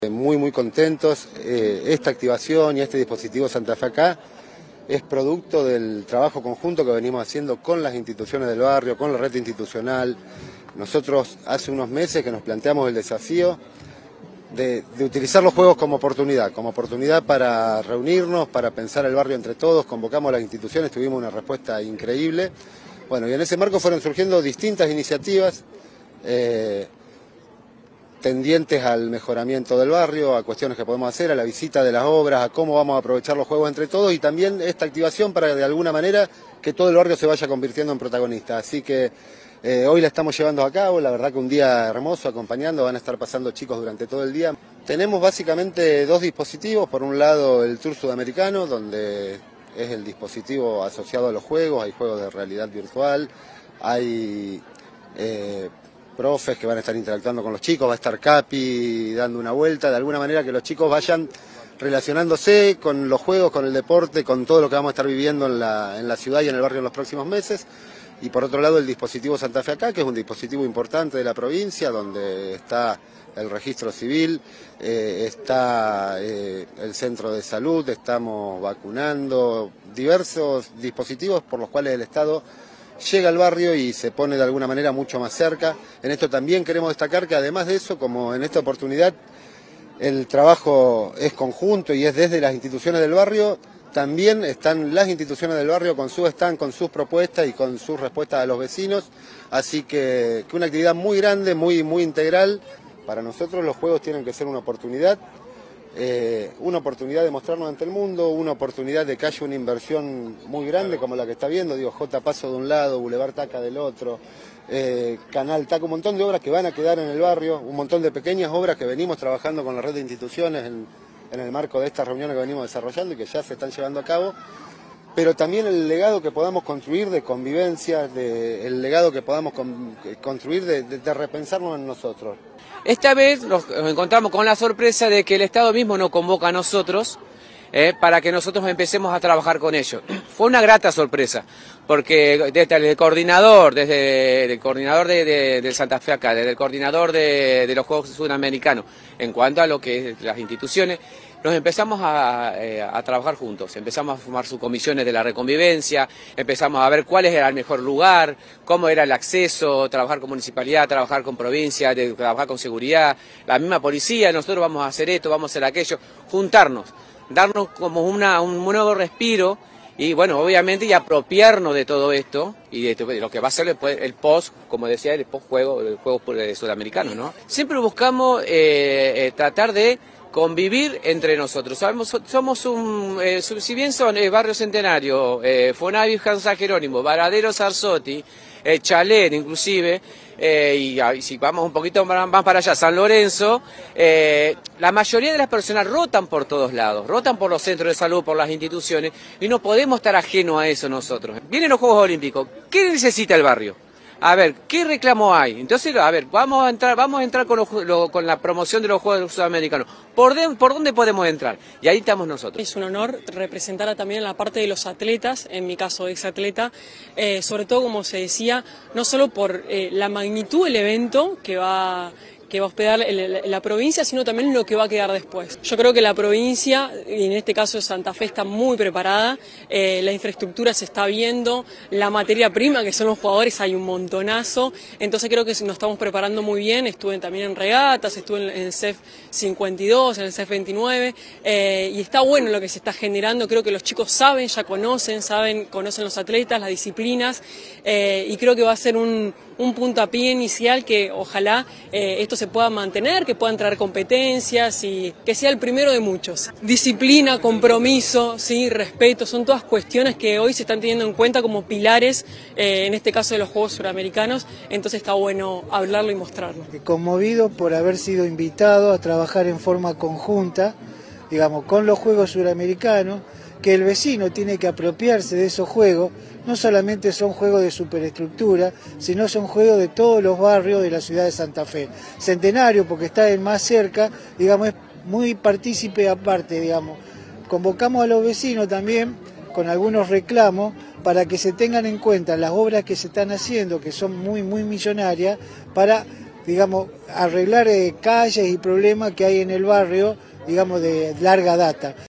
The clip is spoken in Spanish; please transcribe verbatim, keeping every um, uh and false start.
Muy muy contentos. Eh, esta activación y este dispositivo Santa Fe Acá es producto del trabajo conjunto que venimos haciendo con las instituciones del barrio, con la red institucional. Nosotros hace unos meses que nos planteamos el desafío de, de utilizar los juegos como oportunidad, como oportunidad para reunirnos, para pensar el barrio entre todos. Convocamos a las instituciones, tuvimos una respuesta increíble. Bueno, y en ese marco fueron surgiendo distintas iniciativas eh, tendientes al mejoramiento del barrio, a cuestiones que podemos hacer, a la visita de las obras, a cómo vamos a aprovechar los juegos entre todos y también esta activación para de alguna manera que todo el barrio se vaya convirtiendo en protagonista. Así que eh, hoy la estamos llevando a cabo, la verdad que un día hermoso acompañando, van a estar pasando chicos durante todo el día. Tenemos básicamente dos dispositivos, por un lado el Tour Sudamericano, donde es el dispositivo asociado a los juegos, hay juegos de realidad virtual, hay Eh, profes que van a estar interactuando con los chicos, va a estar Capi dando una vuelta, de alguna manera que los chicos vayan relacionándose con los juegos, con el deporte, con todo lo que vamos a estar viviendo en la, en la ciudad y en el barrio en los próximos meses. Y por otro lado el dispositivo Santa Fe Acá, que es un dispositivo importante de la provincia, donde está el registro civil, eh, está eh, el centro de salud, estamos vacunando, diversos dispositivos por los cuales el Estado llega al barrio y se pone de alguna manera mucho más cerca. En esto también queremos destacar que además de eso, como en esta oportunidad el trabajo es conjunto y es desde las instituciones del barrio, también están las instituciones del barrio con su stand, con sus propuestas y con sus respuestas a los vecinos. Así que, que una actividad muy grande, muy, muy integral. Para nosotros los juegos tienen que ser una oportunidad. Eh, una oportunidad de mostrarnos ante el mundo, una oportunidad de que haya una inversión muy grande como la que está viendo, digo, J Paso de un lado, Boulevard Taca del otro, eh, Canal Taca, un montón de obras que van a quedar en el barrio, un montón de pequeñas obras que venimos trabajando con la red de instituciones en, en el marco de estas reuniones que venimos desarrollando y que ya se están llevando a cabo, pero también el legado que podamos construir de convivencia, de, el legado que podamos con, construir de, de, de repensarnos en nosotros. Esta vez nos encontramos con la sorpresa de que el Estado mismo nos convoca a nosotros eh, para que nosotros empecemos a trabajar con ellos. Fue una grata sorpresa, porque desde el coordinador, desde el coordinador de, de, de Santa Fe Acá, desde el coordinador de, de los Juegos Sudamericanos, en cuanto a lo que es las instituciones, nos empezamos a, eh, a trabajar juntos, empezamos a formar subcomisiones de la reconvivencia, empezamos a ver cuál era el mejor lugar, cómo era el acceso, trabajar con municipalidad, trabajar con provincia, de, trabajar con seguridad, la misma policía, nosotros vamos a hacer esto, vamos a hacer aquello, juntarnos, darnos como una, un nuevo respiro y bueno, obviamente y apropiarnos de todo esto y de, de lo que va a ser el, el post, como decía, el post-juego, el juego sudamericano, ¿no? Siempre buscamos eh, eh, tratar de convivir entre nosotros. Sabemos, somos un, eh, si bien son eh, Barrio Centenario, eh, Fonavi San Jerónimo, Varadero Sarzotti, eh, Chalet inclusive, eh, y, y si vamos un poquito más para allá, San Lorenzo, eh, la mayoría de las personas rotan por todos lados, rotan por los centros de salud, por las instituciones, y no podemos estar ajenos a eso nosotros. Vienen los Juegos Olímpicos, ¿qué necesita el barrio? A ver, ¿qué reclamo hay? Entonces, a ver, vamos a entrar, vamos a entrar con, los, lo, con la promoción de los Juegos Sudamericanos. ¿Por, de, ¿Por dónde podemos entrar? Y ahí estamos nosotros. Es un honor representar también la parte de los atletas, en mi caso ex atleta, eh, sobre todo, como se decía, no solo por eh, la magnitud del evento que va... que va a hospedar la provincia, sino también lo que va a quedar después. Yo creo que la provincia, y en este caso Santa Fe, está muy preparada, eh, la infraestructura se está viendo, la materia prima, que son los jugadores, hay un montonazo, entonces creo que nos estamos preparando muy bien. Estuve también en regatas, estuve en el C E F cincuenta y dos, en el C E F veintinueve, eh, y está bueno lo que se está generando. Creo que los chicos saben, ya conocen, saben, conocen los atletas, las disciplinas, eh, y creo que va a ser un, un puntapié inicial que ojalá eh, esto se pueda mantener, que puedan traer competencias y que sea el primero de muchos. Disciplina, compromiso, sí, respeto, son todas cuestiones que hoy se están teniendo en cuenta como pilares, eh, en este caso de los Juegos Suramericanos, entonces está bueno hablarlo y mostrarlo. Conmovido por haber sido invitado a trabajar en forma conjunta, digamos, con los Juegos Suramericanos, que el vecino tiene que apropiarse de esos juegos. No solamente son juegos de superestructura, sino son juegos de todos los barrios de la ciudad de Santa Fe. Centenario, porque está el más cerca, digamos, es muy partícipe aparte, digamos. Convocamos a los vecinos también con algunos reclamos para que se tengan en cuenta las obras que se están haciendo, que son muy, muy millonarias, para digamos, arreglar eh, calles y problemas que hay en el barrio, digamos, de larga data.